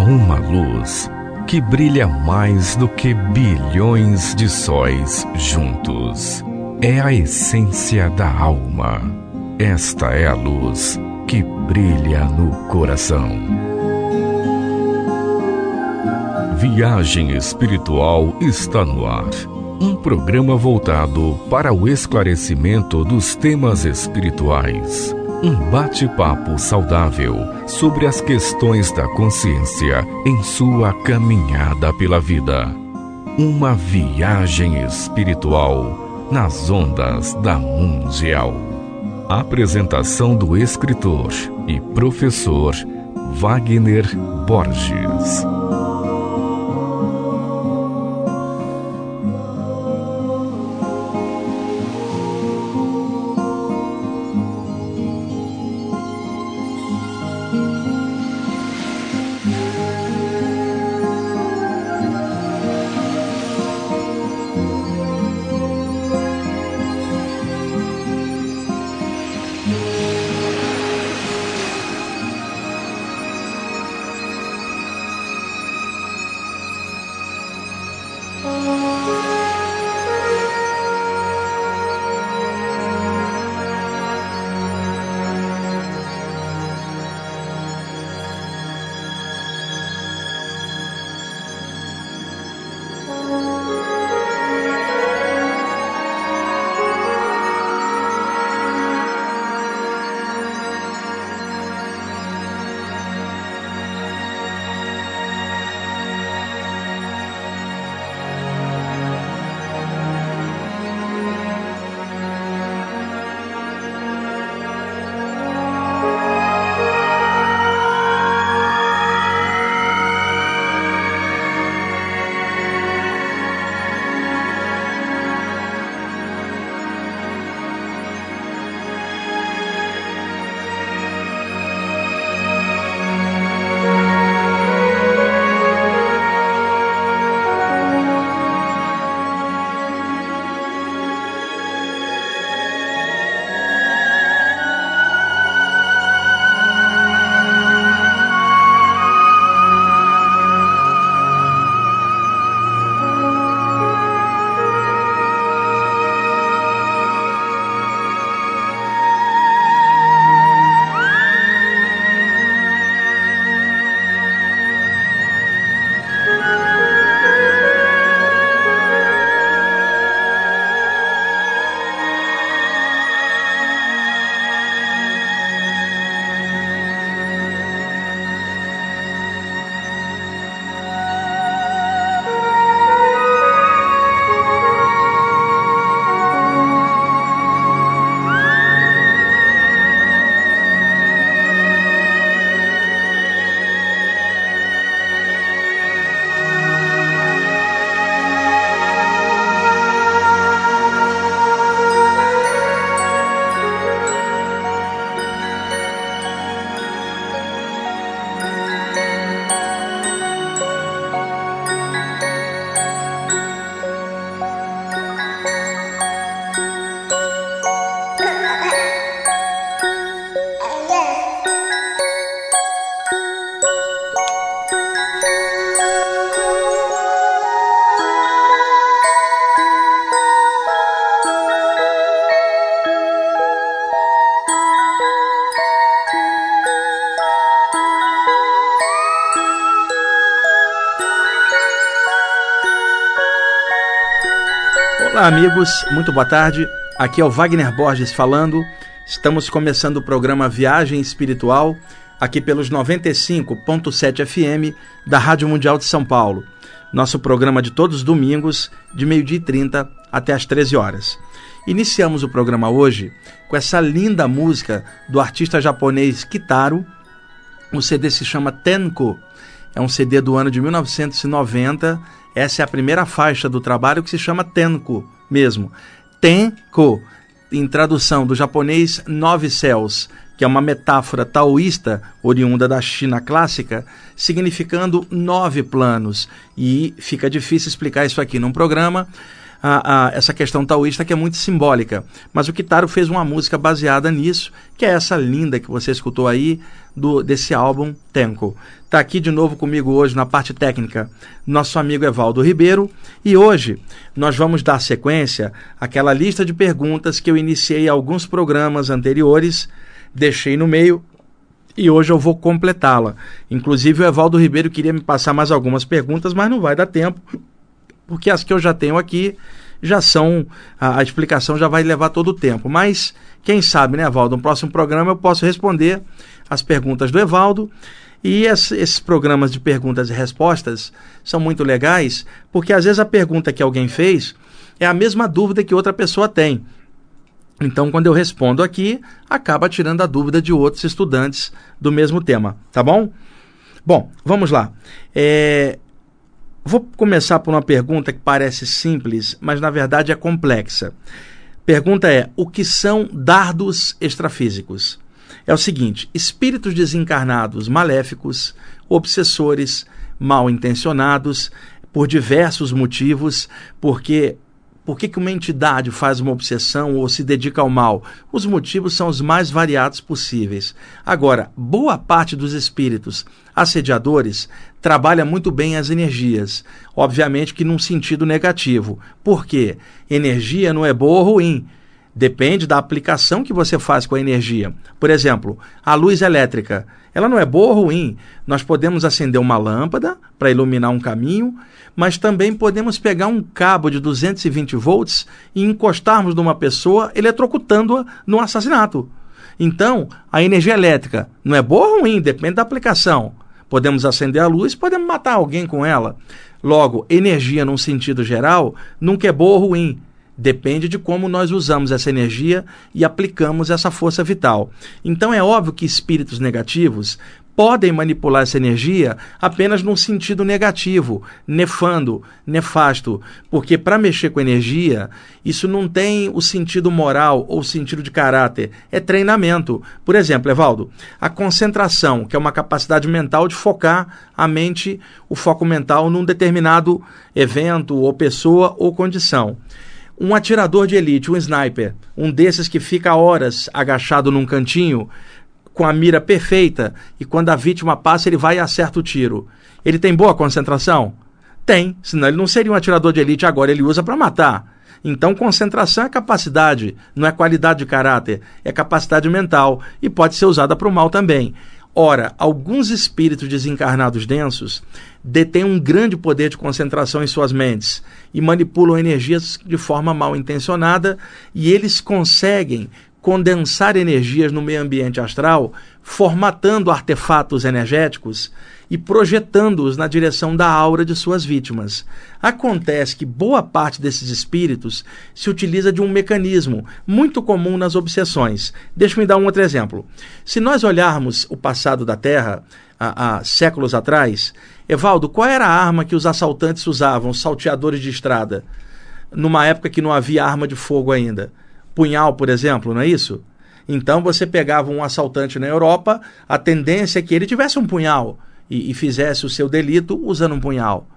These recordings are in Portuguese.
uma luz que brilha mais do que bilhões de sóis juntos. É a essência da alma. Esta é a luz que brilha no coração. Viagem Espiritual está no ar. Um programa voltado para o esclarecimento dos temas espirituais. Um bate-papo saudável sobre as questões da consciência em sua caminhada pela vida. Uma viagem espiritual nas ondas da Mundial. Apresentação do escritor e professor Wagner Borges. Olá amigos, muito boa tarde, aqui é o Wagner Borges falando. Estamos começando o programa Viagem Espiritual, aqui pelos 95.7 FM da Rádio Mundial de São Paulo. Nosso programa de todos os domingos, de 12h30 até as 13 horas. Iniciamos o programa hoje com essa linda música do artista japonês Kitaro. O CD se chama Tenko, é um CD do ano de 1990. Essa é a primeira faixa do trabalho, que se chama Tenko mesmo. Tenko, em tradução do japonês Nove Céus, que é uma metáfora taoísta oriunda da China clássica, significando 9 planos. E fica difícil explicar isso aqui num programa, essa questão taoísta que é muito simbólica. Mas o Kitaro fez uma música baseada nisso, que é essa linda que você escutou aí, desse álbum Tenko. Está aqui de novo comigo hoje na parte técnica nosso amigo Evaldo Ribeiro, e hoje nós vamos dar sequência àquela lista de perguntas que eu iniciei em alguns programas anteriores, deixei no meio e hoje eu vou completá-la. Inclusive o Evaldo Ribeiro queria me passar mais algumas perguntas, mas não vai dar tempo, porque as que eu já tenho aqui já são, a explicação já vai levar todo o tempo. Mas quem sabe, né, Evaldo, no próximo programa eu posso responder as perguntas do Evaldo. E esses programas de perguntas e respostas são muito legais, porque às vezes a pergunta que alguém fez é a mesma dúvida que outra pessoa tem. Então, quando eu respondo aqui, acaba tirando a dúvida de outros estudantes do mesmo tema, tá bom? Bom, vamos lá. Vou começar por uma pergunta que parece simples, mas na verdade é complexa. Pergunta é: o que são dardos extrafísicos? É o seguinte: espíritos desencarnados maléficos, obsessores, mal intencionados, por diversos motivos, por que uma entidade faz uma obsessão ou se dedica ao mal? Os motivos são os mais variados possíveis. Agora, boa parte dos espíritos assediadores trabalha muito bem as energias, obviamente que num sentido negativo. Por quê? Energia não é boa ou ruim. Depende da aplicação que você faz com a energia. Por exemplo, a luz elétrica, ela não é boa ou ruim. Nós podemos acender uma lâmpada para iluminar um caminho, mas também podemos pegar um cabo de 220 volts e encostarmos numa pessoa, eletrocutando-a no assassinato. Então, a energia elétrica não é boa ou ruim, depende da aplicação. Podemos acender a luz, podemos matar alguém com ela. Logo, energia, num sentido geral, nunca é boa ou ruim. Depende de como nós usamos essa energia e aplicamos essa força vital. Então é óbvio que espíritos negativos podem manipular essa energia apenas num sentido negativo, nefando, nefasto, porque para mexer com energia, isso não tem o sentido moral ou o sentido de caráter, é treinamento. Por exemplo, Evaldo, a concentração, que é uma capacidade mental de focar a mente, o foco mental num determinado evento ou pessoa ou condição. Um atirador de elite, um sniper, um desses que fica horas agachado num cantinho, com a mira perfeita, e quando a vítima passa ele vai e acerta o tiro. Ele tem boa concentração? Tem, senão ele não seria um atirador de elite agora, ele usa para matar. Então concentração é capacidade, não é qualidade de caráter, é capacidade mental e pode ser usada para o mal também. Ora, alguns espíritos desencarnados densos detêm um grande poder de concentração em suas mentes e manipulam energias de forma mal intencionada, e eles conseguem condensar energias no meio ambiente astral, formatando artefatos energéticos e projetando-os na direção da aura de suas vítimas. Acontece que boa parte desses espíritos se utiliza de um mecanismo muito comum nas obsessões. Deixa-me dar um outro exemplo. Se nós olharmos o passado da Terra, há séculos atrás, Evaldo, qual era a arma que os assaltantes usavam, os salteadores de estrada, numa época que não havia arma de fogo ainda? Punhal, por exemplo, não é isso? Então você pegava um assaltante na Europa, a tendência é que ele tivesse um punhal e fizesse o seu delito usando um punhal.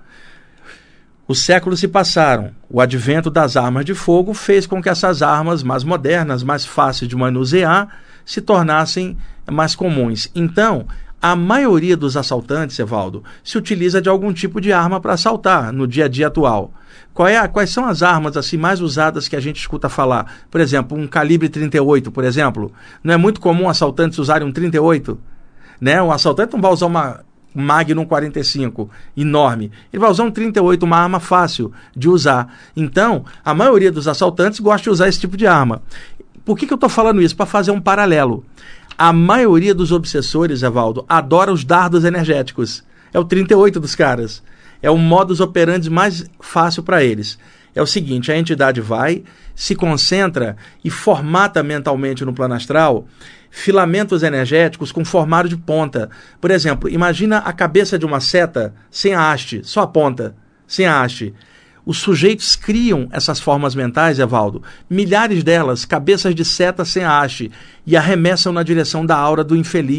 Os séculos se passaram. O advento das armas de fogo fez com que essas armas mais modernas, mais fáceis de manusear, se tornassem mais comuns. Então, a maioria dos assaltantes, Evaldo, se utiliza de algum tipo de arma para assaltar no dia a dia atual. Quais são as armas assim mais usadas que a gente escuta falar? Por exemplo, um calibre 38, por exemplo. Não é muito comum assaltantes usarem um 38? Né? Um assaltante não vai usar uma Magnum 45 enorme. Ele vai usar um 38, uma arma fácil de usar. Então, a maioria dos assaltantes gosta de usar esse tipo de arma. Por que eu estou falando isso? Para fazer um paralelo. A maioria dos obsessores, Evaldo, adora os dardos energéticos. É o 38 dos caras. É o modus operandi mais fácil para eles. É o seguinte: a entidade vai, se concentra e formata mentalmente no plano astral filamentos energéticos com formato de ponta. Por exemplo, imagina a cabeça de uma seta sem a haste, só a ponta, sem a haste. Os sujeitos criam essas formas mentais, Evaldo, milhares delas, cabeças de seta sem a haste, e arremessam na direção da aura do infeliz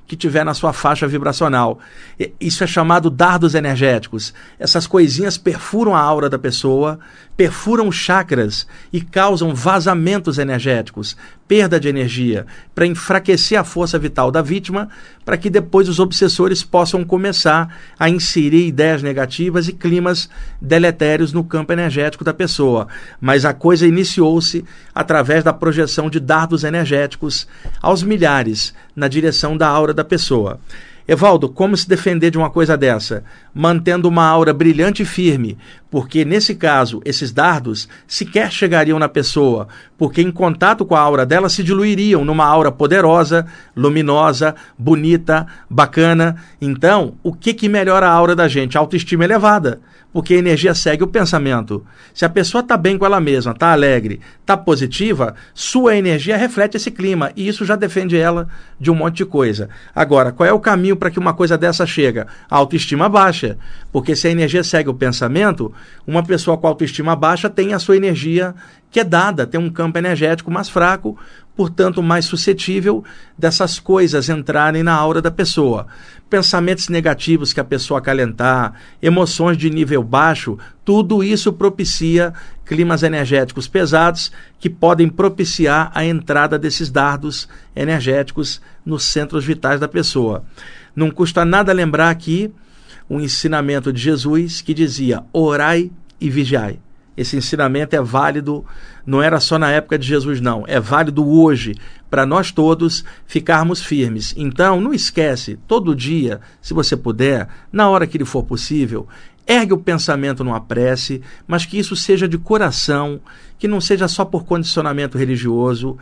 que tiver na sua faixa vibracional. Isso é chamado dardos energéticos. Essas coisinhas perfuram a aura da pessoa, perfuram os chakras e causam vazamentos energéticos, perda de energia, para enfraquecer a força vital da vítima, para que depois os obsessores possam começar a inserir ideias negativas e climas deletérios no campo energético da pessoa. Mas a coisa iniciou-se através da projeção de dardos energéticos aos milhares na direção da aura da pessoa. Evaldo, como se defender de uma coisa dessa? Mantendo uma aura brilhante e firme, porque nesse caso, esses dardos sequer chegariam na pessoa, porque em contato com a aura dela se diluiriam numa aura poderosa, luminosa, bonita, bacana. Então, o que melhora a aura da gente? A autoestima elevada, porque a energia segue o pensamento. Se a pessoa está bem com ela mesma, está alegre, está positiva, sua energia reflete esse clima, e isso já defende ela de um monte de coisa. Agora, qual é o caminho para que uma coisa dessa chega? A autoestima baixa, porque se a energia segue o pensamento, uma pessoa com autoestima baixa tem a sua energia quedada, tem um campo energético mais fraco, portanto mais suscetível dessas coisas entrarem na aura da pessoa. Pensamentos negativos que a pessoa acalentar, emoções de nível baixo, tudo isso propicia climas energéticos pesados que podem propiciar a entrada desses dardos energéticos nos centros vitais da pessoa. Não custa nada lembrar aqui um ensinamento de Jesus que dizia: orai e vigiai. Esse ensinamento é válido, não era só na época de Jesus, não. É válido hoje, para nós todos ficarmos firmes. Então, não esquece, todo dia, se você puder, na hora que lhe for possível, ergue o pensamento numa prece, mas que isso seja de coração, que não seja só por condicionamento religioso,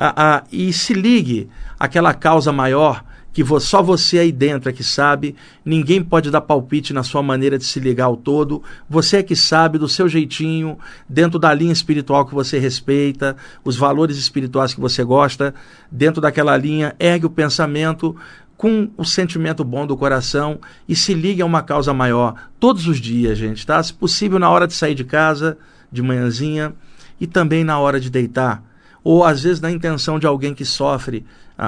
e se ligue àquela causa maior, que só você aí dentro é que sabe, ninguém pode dar palpite na sua maneira de se ligar ao todo, você é que sabe do seu jeitinho, dentro da linha espiritual que você respeita, os valores espirituais que você gosta, dentro daquela linha, ergue o pensamento com o sentimento bom do coração e se ligue a uma causa maior, todos os dias, gente, tá? Se possível, na hora de sair de casa, de manhãzinha, e também na hora de deitar, ou às vezes na intenção de alguém que sofre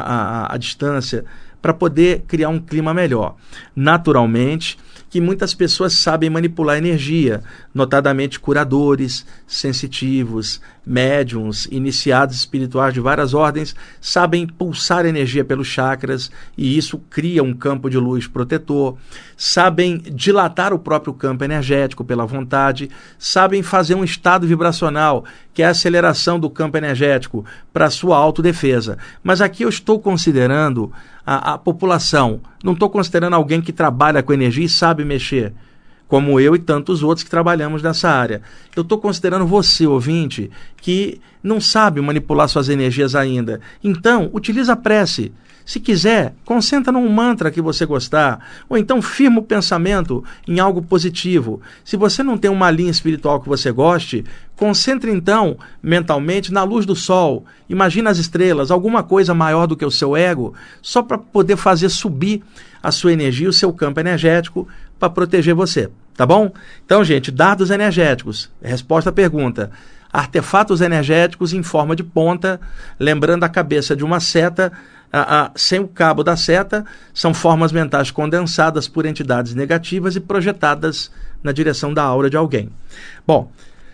à distância, para poder criar um clima melhor. Naturalmente, que muitas pessoas sabem manipular energia, notadamente curadores, sensitivos, médiums, iniciados espirituais de várias ordens, sabem pulsar energia pelos chakras e isso cria um campo de luz protetor, sabem dilatar o próprio campo energético pela vontade, sabem fazer um estado vibracional, que é a aceleração do campo energético para a sua autodefesa. Mas aqui eu estou considerando a população, não estou considerando alguém que trabalha com energia e sabe mexer, como eu e tantos outros que trabalhamos nessa área. Eu estou considerando você, ouvinte, que não sabe manipular suas energias ainda. Então, utiliza a prece. Se quiser, concentra num mantra que você gostar, ou então firma o pensamento em algo positivo. Se você não tem uma linha espiritual que você goste, concentre então mentalmente na luz do sol. Imagina as estrelas, alguma coisa maior do que o seu ego, só para poder fazer subir a sua energia, o seu campo energético, para proteger você, tá bom? Então, gente, dardos energéticos. Resposta à pergunta: artefatos energéticos em forma de ponta, lembrando a cabeça de uma seta, sem o cabo da seta, são formas mentais condensadas por entidades negativas e projetadas na direção da aura de alguém. Bom,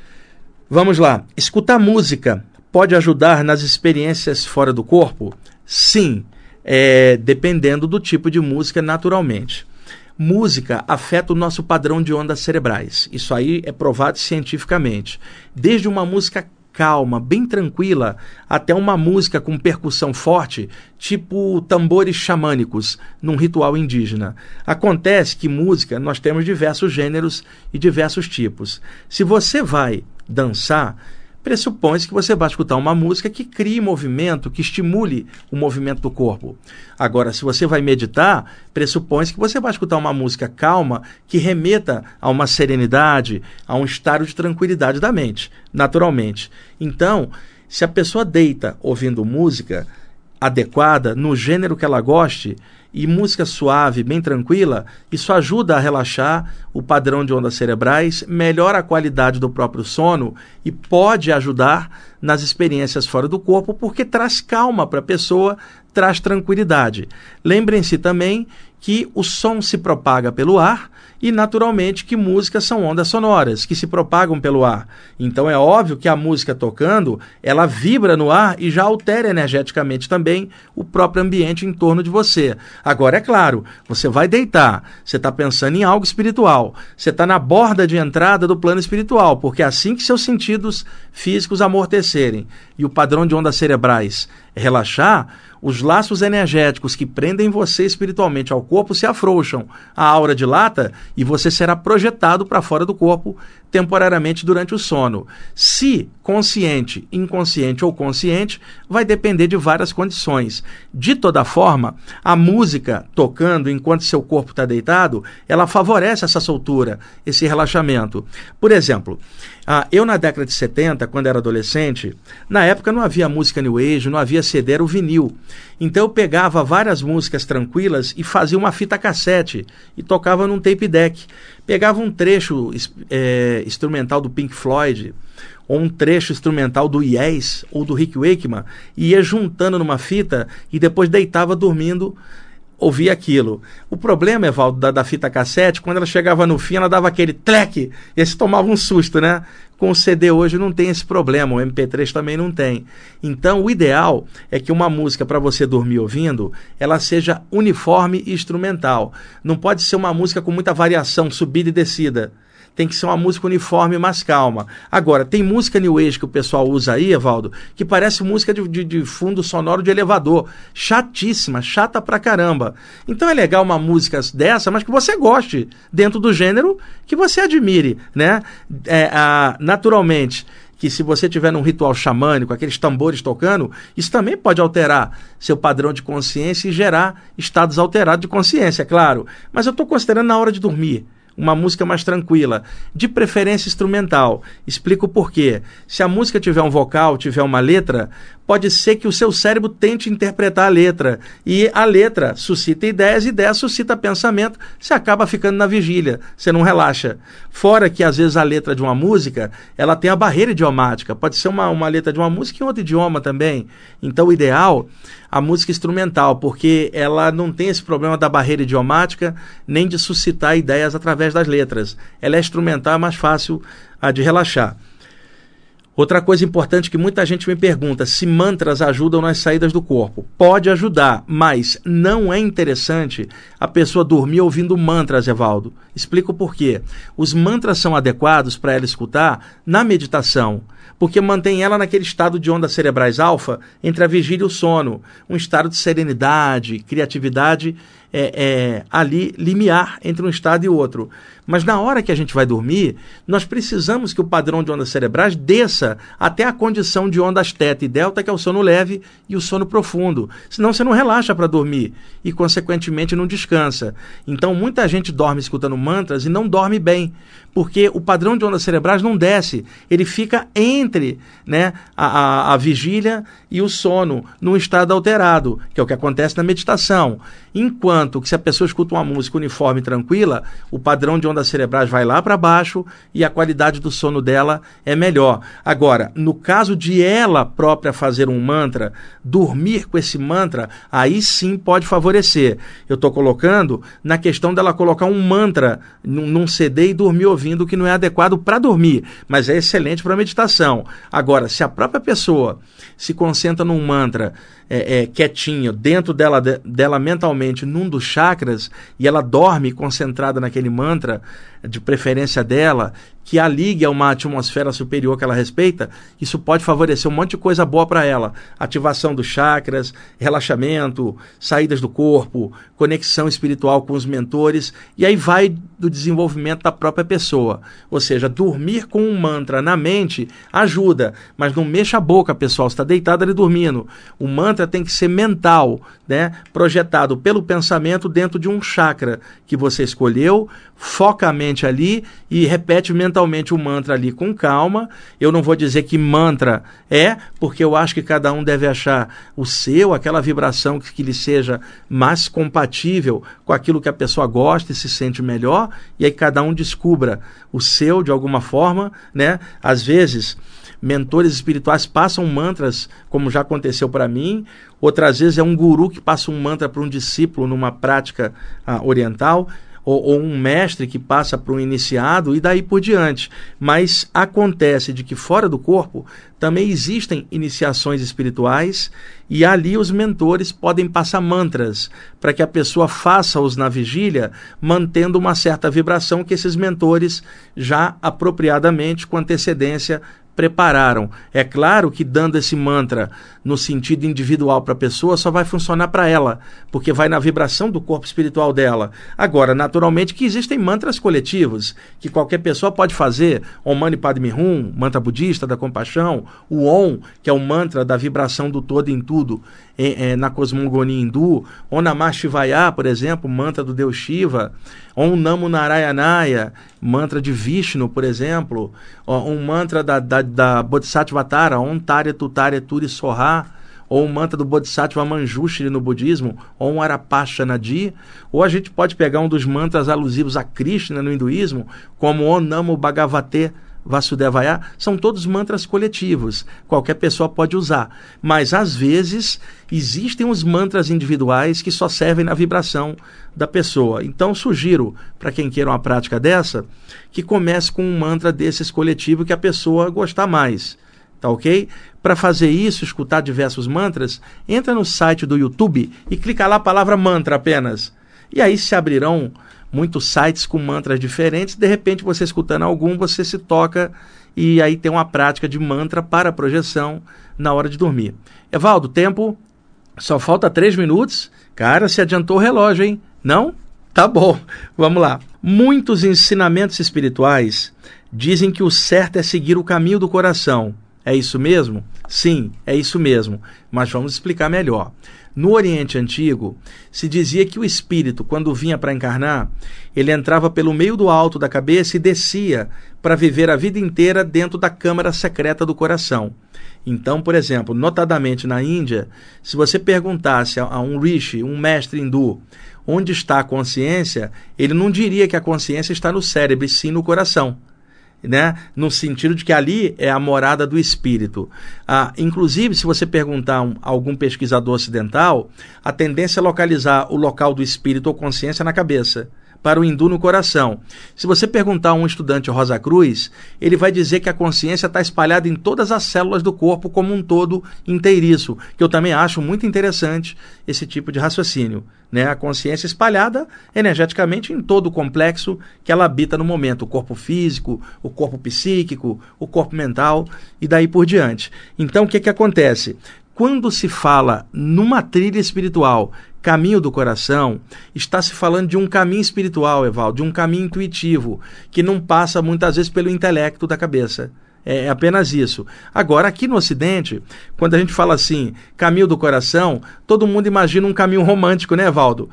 vamos lá. Escutar música pode ajudar nas experiências fora do corpo? Sim, dependendo do tipo de música, naturalmente. Música afeta o nosso padrão de ondas cerebrais. Isso aí é provado cientificamente. Desde uma música calma, bem tranquila, até uma música com percussão forte, tipo tambores xamânicos, num ritual indígena. Acontece que música, nós temos diversos gêneros e diversos tipos. Se você vai dançar, pressupõe-se que você vai escutar uma música que crie movimento, que estimule o movimento do corpo. Agora, se você vai meditar, pressupõe-se que você vai escutar uma música calma que remeta a uma serenidade, a um estado de tranquilidade da mente, naturalmente. Então, se a pessoa deita ouvindo música, adequada, no gênero que ela goste, e música suave, bem tranquila, isso ajuda a relaxar o padrão de ondas cerebrais, melhora a qualidade do próprio sono e pode ajudar nas experiências fora do corpo, porque traz calma para a pessoa, traz tranquilidade. Lembrem-se também que o som se propaga pelo ar e, naturalmente, que músicas são ondas sonoras, que se propagam pelo ar. Então é óbvio que a música tocando, ela vibra no ar e já altera energeticamente também o próprio ambiente em torno de você. Agora, é claro, você vai deitar, você está pensando em algo espiritual, você está na borda de entrada do plano espiritual, porque é assim que seus sentidos físicos amortecerem e o padrão de ondas cerebrais relaxar, os laços energéticos que prendem você espiritualmente ao corpo se afrouxam, a aura dilata e você será projetado para fora do corpo temporariamente durante o sono. Se consciente, inconsciente ou consciente, vai depender de várias condições. De toda forma, a música tocando enquanto seu corpo está deitado, ela favorece essa soltura, esse relaxamento. Por exemplo, eu na década de 70, quando era adolescente, na época não havia música New Age, não havia CD, era o vinil. Então eu pegava várias músicas tranquilas e fazia uma fita cassete e tocava num tape deck. Pegava um trecho instrumental do Pink Floyd, ou um trecho instrumental do Yes, ou do Rick Wakeman, e ia juntando numa fita e depois deitava dormindo, ouvia aquilo. O problema, Evaldo, da fita cassete, quando ela chegava no fim, ela dava aquele tleque, e aí você tomava um susto, né? Com o CD hoje não tem esse problema, o MP3 também não tem. Então, o ideal é que uma música, para você dormir ouvindo, ela seja uniforme e instrumental. Não pode ser uma música com muita variação, subida e descida. Tem que ser uma música uniforme, mais calma. Agora, tem música New Age que o pessoal usa aí, Evaldo, que parece música de fundo sonoro de elevador. Chatíssima, chata pra caramba. Então é legal uma música dessa, mas que você goste, dentro do gênero que você admire, né? Naturalmente, que se você tiver num ritual xamânico, aqueles tambores tocando, isso também pode alterar seu padrão de consciência e gerar estados alterados de consciência, é claro. Mas eu estou considerando na hora de dormir. Uma música mais tranquila, de preferência instrumental. Explico por quê. Se a música tiver um vocal, tiver uma letra, pode ser que o seu cérebro tente interpretar a letra. E a letra suscita ideias, ideias suscita pensamento, você acaba ficando na vigília, você não relaxa. Fora que, às vezes, a letra de uma música, ela tem a barreira idiomática. Pode ser uma letra de uma música em outro idioma também. Então, o ideal, a música instrumental, porque ela não tem esse problema da barreira idiomática, nem de suscitar ideias através das letras. Ela é instrumental, é mais fácil de relaxar. Outra coisa importante que muita gente me pergunta, se mantras ajudam nas saídas do corpo. Pode ajudar, mas não é interessante a pessoa dormir ouvindo mantras, Evaldo. Explico por quê. Os mantras são adequados para ela escutar na meditação, porque mantém ela naquele estado de ondas cerebrais alfa entre a vigília e o sono, um estado de serenidade, criatividade, ali limiar entre um estado e outro. Mas na hora que a gente vai dormir, nós precisamos que o padrão de ondas cerebrais desça até a condição de ondas teta e delta, que é o sono leve e o sono profundo. Senão você não relaxa para dormir e, consequentemente, não descansa. Então, muita gente dorme escutando mantras e não dorme bem, porque o padrão de ondas cerebrais não desce. Ele fica entre, né, a vigília e o sono, num estado alterado, que é o que acontece na meditação. Enquanto que se a pessoa escuta uma música uniforme e tranquila, o padrão de ondas cerebrais vai lá para baixo e a qualidade do sono dela é melhor. Agora, no caso de ela própria fazer um mantra, dormir com esse mantra, aí sim pode favorecer. Eu estou colocando na questão dela colocar um mantra num CD e dormir ouvindo, que não é adequado para dormir, mas é excelente para meditação. Agora, se a própria pessoa se concentra num mantra quietinho, dentro dela mentalmente, num dos chakras, e ela dorme concentrada naquele mantra, de preferência dela, que a ligue a uma atmosfera superior que ela respeita, isso pode favorecer um monte de coisa boa para ela. Ativação dos chakras, relaxamento, saídas do corpo, conexão espiritual com os mentores, e aí vai do desenvolvimento da própria pessoa. Ou seja, dormir com um mantra na mente ajuda, mas não mexa a boca, pessoal, você está deitado ali dormindo. O mantra tem que ser mental, né? Projetado pelo pensamento dentro de um chakra que você escolheu, foca a mente mente ali e repete mentalmente o mantra ali com calma. Eu não vou dizer que mantra porque eu acho que cada um deve achar o seu, aquela vibração que lhe seja mais compatível com aquilo que a pessoa gosta e se sente melhor, e aí cada um descubra o seu de alguma forma, né? Às vezes, mentores espirituais passam mantras, como já aconteceu para mim. Outras vezes é um guru que passa um mantra para um discípulo numa prática oriental, ou um mestre que passa para um iniciado, e daí por diante. Mas acontece de que fora do corpo também existem iniciações espirituais, e ali os mentores podem passar mantras para que a pessoa faça-os na vigília, mantendo uma certa vibração que esses mentores já apropriadamente, com antecedência, prepararam. É claro que dando esse mantra no sentido individual para a pessoa só vai funcionar para ela, porque vai na vibração do corpo espiritual dela. Agora, naturalmente que existem mantras coletivos que qualquer pessoa pode fazer. Om Mani Padme Hum, mantra budista da compaixão, o Om, que é o mantra da vibração do todo em tudo, na cosmogonia hindu, Om Namah Shivaya, por exemplo, mantra do Deus Shiva, Om Namo Narayanaya, mantra de Vishnu, por exemplo, um mantra da Bodhisattva Tara, Om Tare Tutare Turi Soha, ou o mantra do Bodhisattva Manjushri no budismo, ou um Arapashanadi, ou a gente pode pegar um dos mantras alusivos a Krishna no hinduísmo, como Om Namo Bhagavate Vasudevaya. São todos mantras coletivos, qualquer pessoa pode usar, mas às vezes existem os mantras individuais que só servem na vibração da pessoa. Então sugiro, para quem queira uma prática dessa, que comece com um mantra desses coletivos que a pessoa gostar mais. Tá ok? Para fazer isso, escutar diversos mantras, entra no site do YouTube e clica lá a palavra mantra apenas. E aí se abrirão muitos sites com mantras diferentes. De repente, você escutando algum, você se toca e aí tem uma prática de mantra para projeção na hora de dormir. Evaldo, tempo, só falta 3 minutos. Cara, se adiantou o relógio, hein? Não? Tá bom, vamos lá. Muitos ensinamentos espirituais dizem que o certo é seguir o caminho do coração. É isso mesmo? Sim, é isso mesmo, mas vamos explicar melhor. No Oriente Antigo, se dizia que o espírito, quando vinha para encarnar, ele entrava pelo meio do alto da cabeça e descia para viver a vida inteira dentro da câmara secreta do coração. Então, por exemplo, notadamente na Índia, se você perguntasse a um rishi, um mestre hindu, onde está a consciência, ele não diria que a consciência está no cérebro, e sim no coração. Né? No sentido de que ali é a morada do espírito. Inclusive, se você perguntar a algum pesquisador ocidental, a tendência é localizar o local do espírito ou consciência na cabeça, para o hindu no coração. Se você perguntar a um estudante Rosa Cruz, ele vai dizer que a consciência está espalhada em todas as células do corpo como um todo inteiriço, que eu também acho muito interessante esse tipo de raciocínio. Né? A consciência espalhada energeticamente em todo o complexo que ela habita no momento, o corpo físico, o corpo psíquico, o corpo mental e daí por diante. Então, o que acontece? Quando se fala numa trilha espiritual, caminho do coração, está se falando de um caminho espiritual, Evaldo, de um caminho intuitivo, que não passa muitas vezes pelo intelecto da cabeça. É apenas isso. Agora, aqui no Ocidente, quando a gente fala assim, caminho do coração, todo mundo imagina um caminho romântico, né, Evaldo?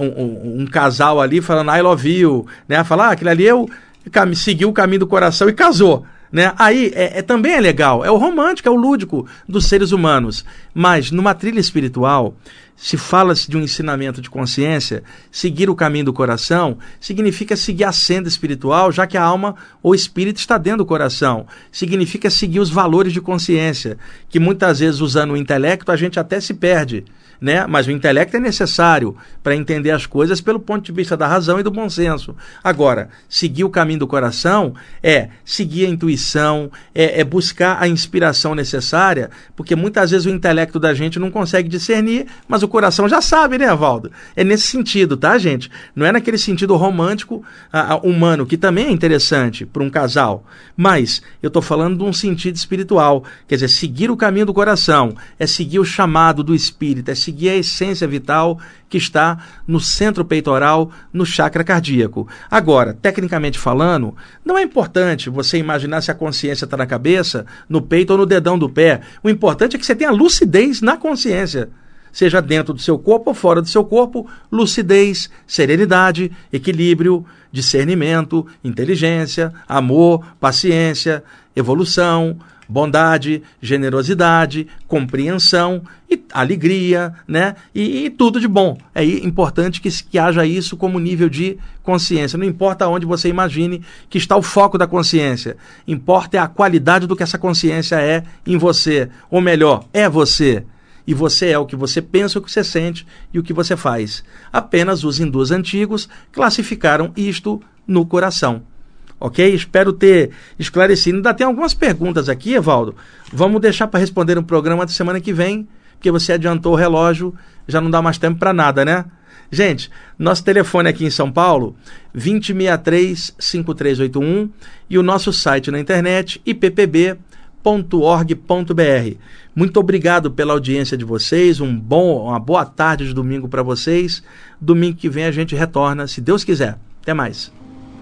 Um casal ali falando, I love you, né? Falar, aquele ali seguiu o caminho do coração e casou. Né? Aí também é legal, é o romântico, é o lúdico dos seres humanos, mas numa trilha espiritual, se fala-se de um ensinamento de consciência, seguir o caminho do coração significa seguir a senda espiritual, já que a alma ou espírito está dentro do coração, significa seguir os valores de consciência, que muitas vezes usando o intelecto a gente até se perde. Né? Mas o intelecto é necessário para entender as coisas pelo ponto de vista da razão e do bom senso. Agora, seguir o caminho do coração é seguir a intuição, é buscar a inspiração necessária, porque muitas vezes o intelecto da gente não consegue discernir, mas o coração já sabe, né, Evaldo? É nesse sentido, tá, gente? Não é naquele sentido romântico, humano, que também é interessante para um casal, mas eu estou falando de um sentido espiritual, quer dizer, seguir o caminho do coração, é seguir o chamado do espírito, é seguir a essência vital que está no centro peitoral, no chakra cardíaco. Agora, tecnicamente falando, não é importante você imaginar se a consciência está na cabeça, no peito ou no dedão do pé. O importante é que você tenha lucidez na consciência. seja dentro do seu corpo ou fora do seu corpo, lucidez, serenidade, equilíbrio, discernimento, inteligência, amor, paciência, evolução, bondade, generosidade, compreensão e alegria, né? E tudo de bom. É importante que haja isso como nível de consciência. Não importa onde você imagine que está o foco da consciência. Importa é a qualidade do que essa consciência é em você. Ou melhor, é você. E você é o que você pensa, o que você sente e o que você faz. Apenas os hindus antigos classificaram isto no coração. Ok? Espero ter esclarecido. Ainda tem algumas perguntas aqui, Evaldo. Vamos deixar para responder no programa da semana que vem, porque você adiantou o relógio, já não dá mais tempo para nada, né? Gente, nosso telefone aqui em São Paulo, 2063-5381, e o nosso site na internet, ippb.org.br. Muito obrigado pela audiência de vocês, uma boa tarde de domingo para vocês. Domingo que vem a gente retorna, se Deus quiser. Até mais.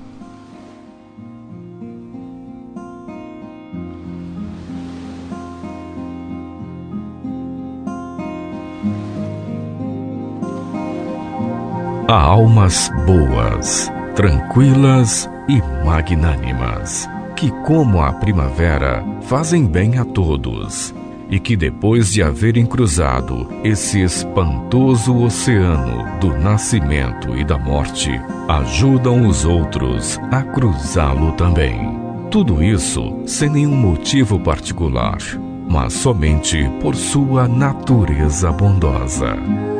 Há almas boas, tranquilas e magnânimas, que como a primavera fazem bem a todos, e que depois de haverem cruzado esse espantoso oceano do nascimento e da morte, ajudam os outros a cruzá-lo também. Tudo isso sem nenhum motivo particular, mas somente por sua natureza bondosa.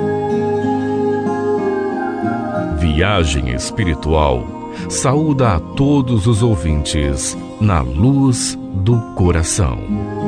Viagem Espiritual saúda a todos os ouvintes na luz do coração.